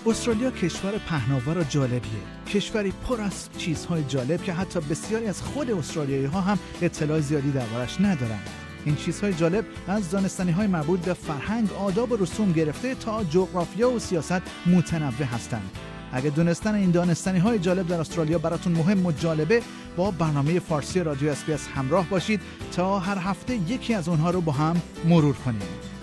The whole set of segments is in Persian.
استرالیا کشور پهناور و جالبیه، کشوری پر از چیزهای جالب که حتی بسیاری از خود استرالیایی ها هم اطلاع زیادی دربارش ندارن. این چیزهای جالب از دانستنی‌های مربوط به فرهنگ، آداب و رسوم گرفته تا جغرافیا و سیاست متنوع هستند. اگه دونستن این دانستنی‌های جالب در استرالیا براتون مهم و جالبه، با برنامه فارسی رادیو SBS همراه باشید تا هر هفته یکی از اونها رو با هم مرور کنیم.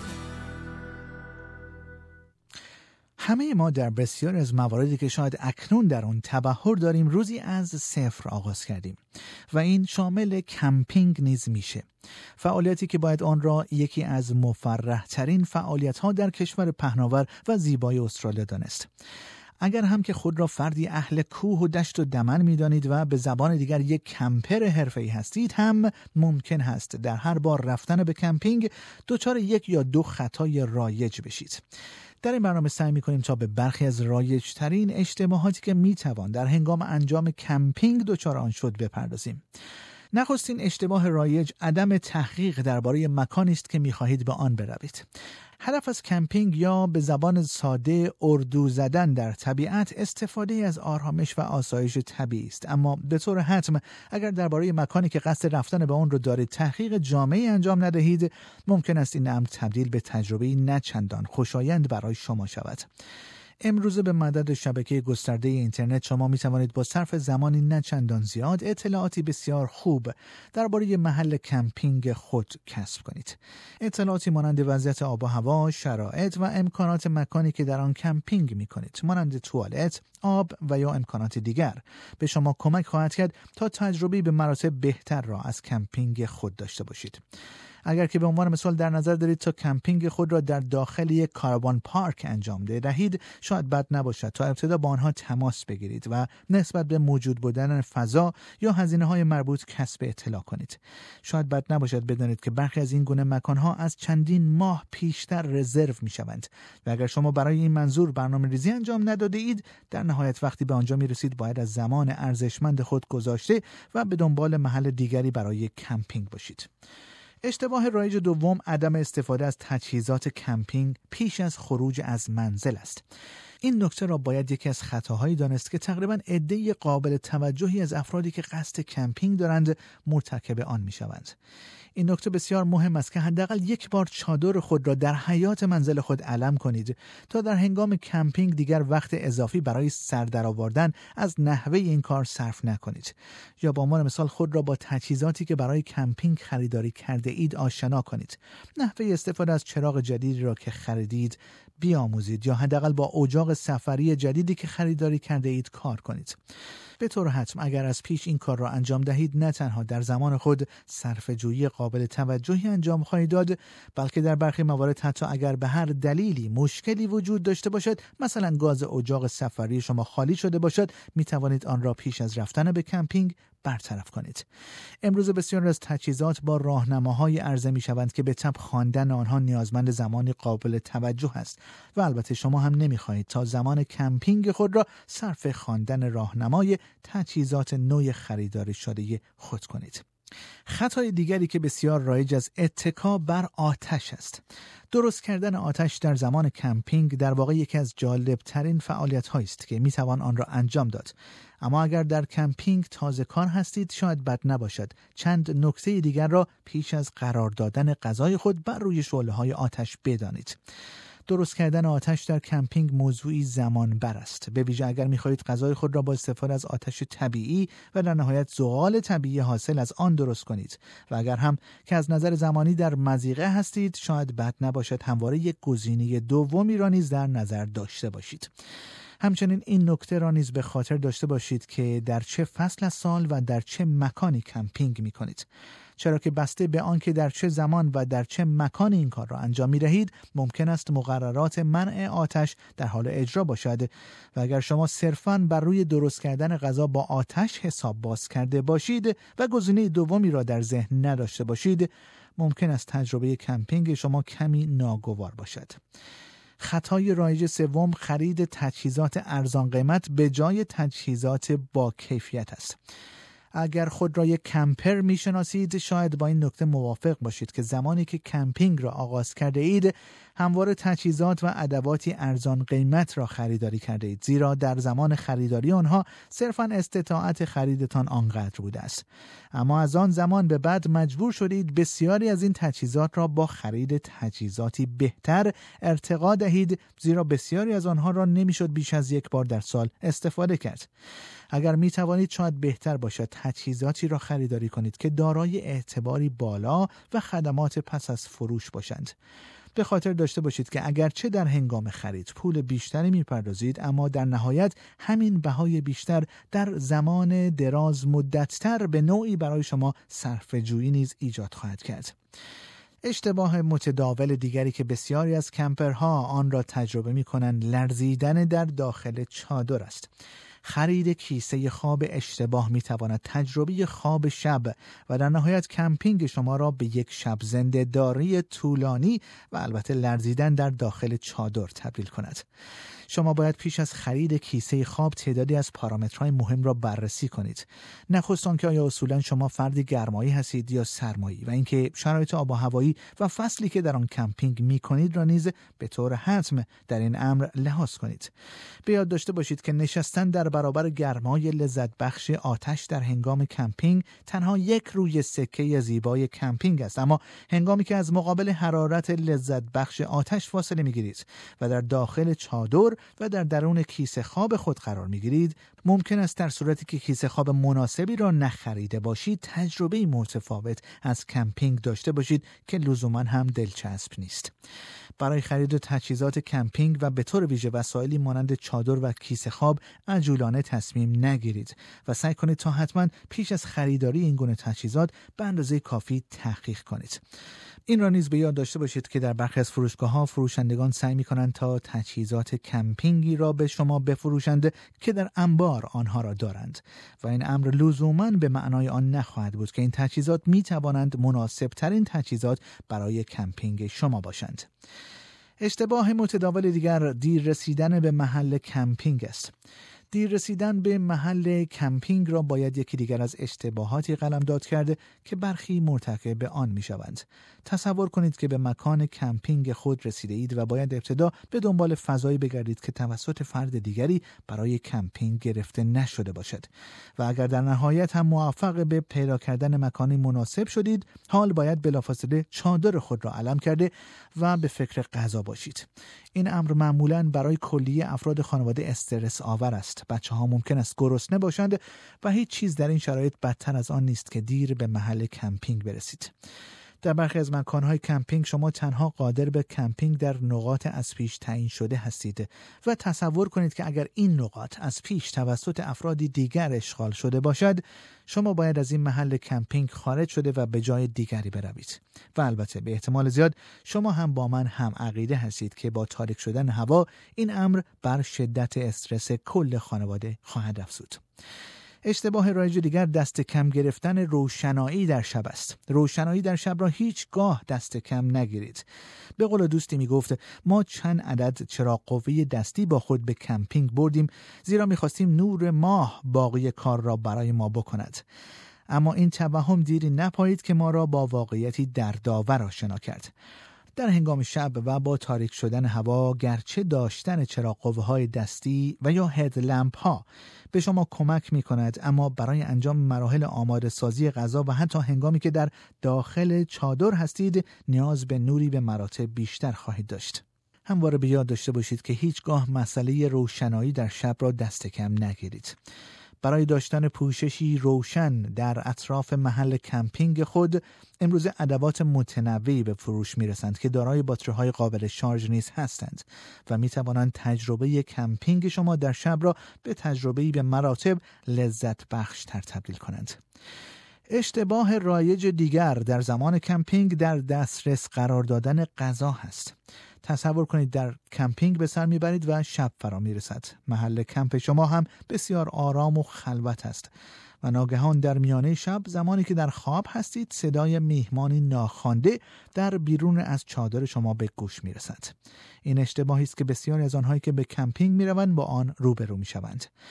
همه ما در بسیار از مواردی که شاید اکنون در اون تبحر داریم روزی از صفر آغاز کردیم و این شامل کمپینگ نیز میشه. فعالیتی که باید آن را یکی از مفرح ترین فعالیت ها در کشور پهناور و زیبای استرالیا دانست. اگر هم که خود را فردی اهل کوه و دشت و دمن می‌دانید و به زبان دیگر یک کمپر حرفه‌ای هستید، هم ممکن هست در هر بار رفتن به کمپینگ دچار یک یا دو خطای رایج بشید. در این برنامه سعی می‌کنیم تا به برخی از رایج‌ترین اشتباهاتی که می‌توان در هنگام انجام کمپینگ دچار آن شد بپردازیم. نخستین اشتباه رایج عدم تحقیق درباره مکانی است که می‌خواهید به آن بروید. هدف از کمپینگ یا به زبان ساده اردو زدن در طبیعت استفاده از آرامش و آسایش طبیعی است، اما به طور حتم اگر درباره مکانی که قصد رفتن به آن رو دارید تحقیق جامعی انجام ندهید، ممکن است این امر تبدیل به تجربه‌ای نه چندان خوشایند برای شما شود. امروزه به مدد شبکه گسترده اینترنت شما می توانید با صرف زمانی نه چندان زیاد اطلاعاتی بسیار خوب درباره محل کمپینگ خود کسب کنید. اطلاعاتی مانند وضعیت آب و هوا، شرایط و امکانات مکانی که در آن کمپینگ می کنید، مانند توالت، آب و یا امکانات دیگر، به شما کمک خواهد کرد تا تجربه‌ای به مراتب بهتر را از کمپینگ خود داشته باشید. اگر که به عنوان مثال در نظر دارید تا کمپینگ خود را در داخل یک کاروان پارک انجام دهید، شاید بد نباشد تا ابتدا با آنها تماس بگیرید و نسبت به موجود بودن فضا یا هزینه‌های مربوط کسب اطلاع کنید. شاید بد نباشد بدانید که برخی از این گونه مکان‌ها از چندین ماه پیشتر رزرو می‌شوند و اگر شما برای این منظور برنامه‌ریزی انجام نداده اید، در نهایت وقتی به آنجا می‌رسید باید از زمان ارزشمند خود گذاشته و به دنبال محل دیگری برای کمپینگ باشید. اشتباه رایج دوم عدم استفاده از تجهیزات کمپینگ پیش از خروج از منزل است. این نکته را باید یکی از خطاهایی دانست که تقریباً عده قابل توجهی از افرادی که قصد کمپینگ دارند مرتکب آن می‌شوند. این نکته بسیار مهم است که حداقل یک بار چادر خود را در حیاط منزل خود علم کنید تا در هنگام کمپینگ دیگر وقت اضافی برای سر درآوردن از نحوه این کار صرف نکنید. یا به عنوان مثال خود را با تجهیزاتی که برای کمپینگ خریداری کرده اید آشنا کنید. نحوه استفاده از چراغ جدیدی را که خریدید بیاموزید یا حداقل با اجاق سفری جدیدی که خریداری کرده اید کار کنید. به طور حتم اگر از پیش این کار را انجام دهید، نه تنها در زمان خود صرفه‌جویی قابل توجهی انجام خواهید داد، بلکه در برخی موارد حتی اگر به هر دلیلی مشکلی وجود داشته باشد، مثلا گاز اجاق سفری شما خالی شده باشد، می توانید آن را پیش از رفتن به کمپینگ برطرف کنید. امروز بسیار از تجهیزات با راهنماهای عرضه می شوند که به تبع خواندن آنها نیازمند زمانی قابل توجه است و البته شما هم نمی خواهید تا زمان کمپینگ خود را صرف خواندن راهنمای تجهیزات نوع خریداری شده خود کنید. خطای دیگری که بسیار رایج از اتکا بر آتش است. درست کردن آتش در زمان کمپینگ در واقع یکی از جالبترین فعالیت‌هایی است که میتوان آن را انجام داد. اما اگر در کمپینگ تازه کار هستید، شاید بد نباشد چند نکته دیگر را پیش از قرار دادن غذای خود بر روی شعله‌های آتش بدانید. درست کردن آتش در کمپینگ موضوعی زمانبر است، به ویژه اگر می‌خواهید غذای خود را با استفاده از آتش طبیعی و در نهایت زغال طبیعی حاصل از آن درست کنید و اگر هم که از نظر زمانی در مضیقه هستید، شاید بد نباشد همواره یک گزینه دومی را نیز در نظر داشته باشید. همچنین این نکته را نیز به خاطر داشته باشید که در چه فصل از سال و در چه مکانی کمپینگ می‌کنید، چرا که بسته به آنکه در چه زمان و در چه مکان این کار را انجام می‌دهید ممکن است مقررات منع آتش در حال اجرا باشد و اگر شما صرفاً بر روی درست کردن غذا با آتش حساب باز کرده باشید و گزینه دومی را در ذهن نداشته باشید، ممکن است تجربه کمپینگ شما کمی ناگوار باشد. خطای رایج سوم خرید تجهیزات ارزان قیمت به جای تجهیزات با کیفیت است. اگر خود را یک کمپر میشناسید شاید با این نکته موافق باشید که زمانی که کمپینگ را آغاز کرده اید همواره تجهیزات و ادواتی ارزان قیمت را خریداری کرده اید، زیرا در زمان خریداری آنها صرفاً استطاعت خریدتان آنقدر بوده است. اما از آن زمان به بعد مجبور شدید بسیاری از این تجهیزات را با خرید تجهیزاتی بهتر ارتقا دهید، زیرا بسیاری از آنها را نمیشد بیش از یک بار در سال استفاده کرد. اگر می توانید شاید بهتر باشد تجهیزاتی را خریداری کنید که دارای اعتباری بالا و خدمات پس از فروش باشند. به خاطر داشته باشید که اگرچه در هنگام خرید پول بیشتری میپردازید، اما در نهایت همین بهای بیشتر در زمان دراز مدت‌تر به نوعی برای شما صرفه‌جویی نیز ایجاد خواهد کرد. اشتباه متداول دیگری که بسیاری از کمپرها آن را تجربه می‌کنند لرزیدن در داخل چادر است. خرید کیسه خواب اشتباه می‌تواند تجربه خواب شب و در نهایت کمپینگ شما را به یک شب زنده‌داری طولانی و البته لرزیدن در داخل چادر تبدیل کند. شما باید پیش از خرید کیسه خواب تعدادی از پارامترهای مهم را بررسی کنید. نخست آنکه آیا اصولا شما فردی گرمایی هستید یا سرمایی و اینکه شرایط آب و هوایی و فصلی که در آن کمپینگ می‌کنید را نیز به طور حتم در این امر لحاظ کنید. به یاد داشته باشید که نشستن در برابر گرمای لذت بخش آتش در هنگام کمپینگ تنها یک روی سکه زیبای کمپینگ است، اما هنگامی که از مقابل حرارت لذت بخش آتش فاصله می‌گیرید و در داخل چادر و در درون کیسه خواب خود قرار می‌گیرید، ممکن است در صورتی که کیسه خواب مناسبی را نخریده باشید تجربه متفاوت از کمپینگ داشته باشید که لزوما هم دلچسب نیست. برای خرید تجهیزات کمپینگ و به طور ویژه وسایلی مانند چادر و کیسه خواب عجولانه تصمیم نگیرید و سعی کنید تا حتما پیش از خریداری این گونه تجهیزات به اندازه کافی تحقیق کنید. این را نیز به یاد داشته باشید که در برخی از فروشگاه‌ها فروشندگان سعی می‌کنند تا تجهیزات کمپینگی را به شما بفروشند که در انبار آنها را دارند و این امر لزوماً به معنای آن نخواهد بود که این تجهیزات می‌توانند مناسب‌ترین تجهیزات برای کمپینگ شما باشند. اشتباه متداول دیگر دیر رسیدن به محل کمپینگ است. دیر رسیدن به محل کمپینگ را باید یکی دیگر از اشتباهاتی قلمداد کرده که برخی مرتکب آن می‌شوند. تصور کنید که به مکان کمپینگ خود رسیده اید و باید ابتدا به دنبال فضایی بگردید که توسط فرد دیگری برای کمپینگ گرفته نشده باشد و اگر در نهایت هم موفق به پیدا کردن مکانی مناسب شدید، حال باید بلافاصله چادر خود را علم کرده و به فکر غذا باشید. این امر معمولاً برای کلیه افراد خانواده استرس آور است. بچه‌ها ممکن است گرسنه باشند و هیچ چیز در این شرایط بدتر از آن نیست که دیر به محل کمپینگ برسید. در برخی از مکان‌های کمپینگ شما تنها قادر به کمپینگ در نقاط از پیش تعیین شده هستید و تصور کنید که اگر این نقاط از پیش توسط افرادی دیگر اشغال شده باشد، شما باید از این محل کمپینگ خارج شده و به جای دیگری بروید. و البته به احتمال زیاد شما هم با من هم عقیده هستید که با تاریک شدن هوا این امر بر شدت استرس کل خانواده خواهد افزود. اشتباه رایج دیگر دست کم گرفتن روشنایی در شب است. روشنایی در شب را هیچگاه دست کم نگیرید. به قول دوستی می گفت ما چند عدد چراغ قوه دستی با خود به کمپینگ بردیم زیرا می خواستیم نور ماه باقی کار را برای ما بکند. اما این توهم دیری نپایید که ما را با واقعیتی دردآور آشنا کرد. در هنگام شب و با تاریک شدن هوا گرچه داشتن چراغ قوه‌های دستی و یا هدلمپ‌ها به شما کمک می‌کند، اما برای انجام مراحل آماده سازی غذا و حتی هنگامی که در داخل چادر هستید نیاز به نوری به مراتب بیشتر خواهید داشت. همواره به یاد داشته باشید که هیچگاه مسئله روشنایی در شب را دست کم نگیرید. برای داشتن پوششی روشن در اطراف محل کمپینگ خود امروز ادوات متنوعی به فروش میرسند که دارای باتری‌های قابل شارژ نیز هستند و میتوانند تجربه کمپینگ شما در شب را به تجربه‌ای به مراتب لذت بخش تر تبدیل کنند. اشتباه رایج دیگر در زمان کمپینگ در دسترس قرار دادن غذا هست. تصور کنید در کمپینگ به سر میبرید و شب فرا میرسد. محل کمپ شما هم بسیار آرام و خلوت است و ناگهان در میانه شب زمانی که در خواب هستید صدای میهمانی ناخوانده در بیرون از چادر شما به گوش میرسد. این اشتباهی است که بسیاری از آنهایی که به کمپینگ میروند با آن روبرو میشوند.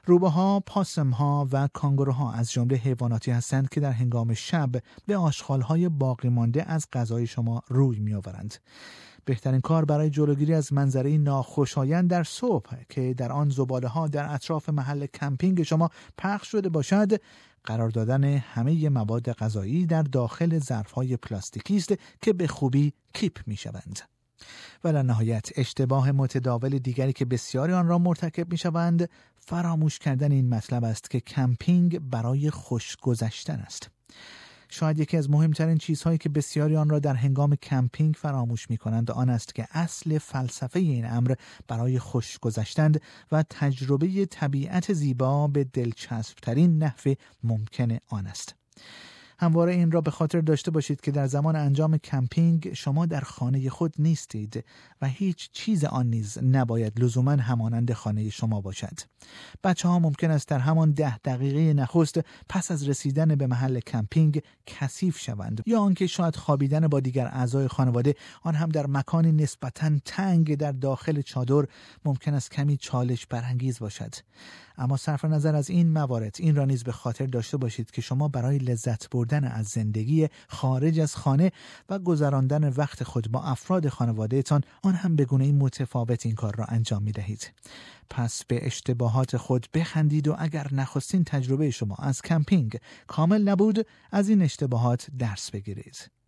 روباها، پاسم‌ها و کانگوروها از جمله حیواناتی هستند که در هنگام شب به آشغال‌های باقی مانده از غذای شما روی می‌آورند. بهترین کار برای جلوگیری از منظره ناخوشایند در صبح که در آن زباله‌ها در اطراف محل کمپینگ شما پخش شده باشد، قرار دادن همه مواد غذایی در داخل ظرف‌های پلاستیکی است که به خوبی کیپ می‌شوند. و در نهایت اشتباه متداول دیگری که بسیاری آن را مرتکب می‌شوند، فراموش کردن این مطلب است که کمپینگ برای خوش گذشتن است. شاید یکی از مهمترین چیزهایی که بسیاری آن را در هنگام کمپینگ فراموش می‌کنند آن است که اصل فلسفه این امر برای خوش گذشتن و تجربه طبیعت زیبا به دلچسب‌ترین نحو ممکن آن است. همواره این را به خاطر داشته باشید که در زمان انجام کمپینگ شما در خانه خود نیستید و هیچ چیز آن نیز نباید لزوما همانند خانه شما باشد. بچه‌ها ممکن است در همان 10 دقیقه نخست پس از رسیدن به محل کمپینگ کثیف شوند یا آنکه شاید خوابیدن با دیگر اعضای خانواده، آن هم در مکانی نسبتاً تنگ در داخل چادر، ممکن است کمی چالش برانگیز باشد. اما صرف نظر از این موارد، این را نیز به خاطر داشته باشید که شما برای لذت بردن از زندگی خارج از خانه و گذراندن وقت خود با افراد خانوادهتان، آن هم به گونه‌ای متفاوت این کار را انجام می دهید. پس به اشتباهات خود بخندید و اگر نخستین تجربه شما از کمپینگ کامل نبود، از این اشتباهات درس بگیرید.